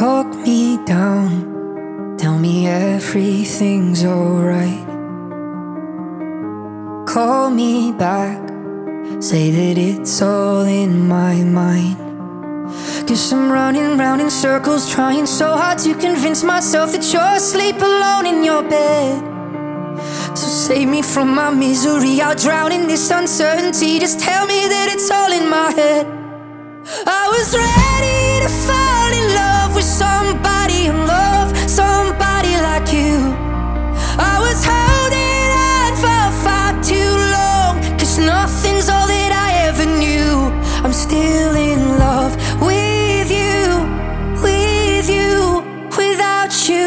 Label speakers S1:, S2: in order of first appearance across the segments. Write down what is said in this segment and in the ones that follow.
S1: Talk me down, tell me everything's alright. Call me back, say that it's all in my mind. 'Cause I'm running round in circles, trying so hard to convince myself that you're asleep alone in your bed. So save me from my misery, I'll drown in this uncertainty. Just tell me that it's all in my head. I was ready to fall in love with somebody in love, somebody like you. I was holding on for far too long, 'cause nothing's all that I ever knew. I'm still in love with you, without you.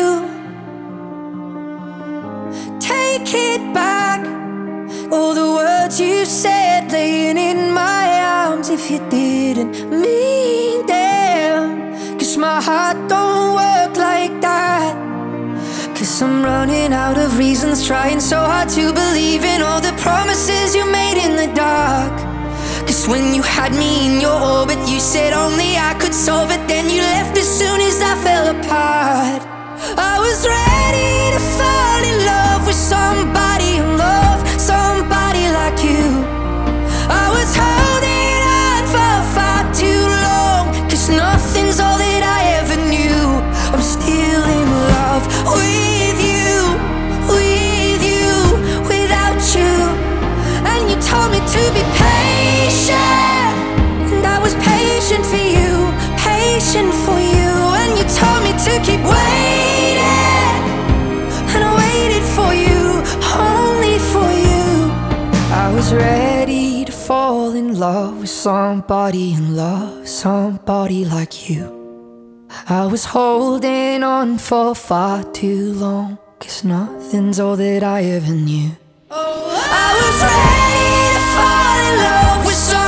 S1: Take it back, all the words you said laying in my arms. If you didn't mean them, 'cause my heart don't work like that. 'Cause I'm running out of reasons, trying so hard to believe in all the promises you made in the dark. 'Cause when you had me in your orbit, you said only I could solve it. Then you left as soon as I fell apart. I was ready to fall in love with somebody in love, somebody like you. I was holding on for far too long, 'cause nothing's all that I ever knew. I'm still in love with you, without you. And you told me to be patient, and I was patient for you, patient for you. And you told me to keep waiting, and I waited for you, only for you. I was ready to fall in love with somebody in love, somebody like you. I was holding on for far too long, 'cause nothing's all that I ever knew. I was ready to fall in love with somebody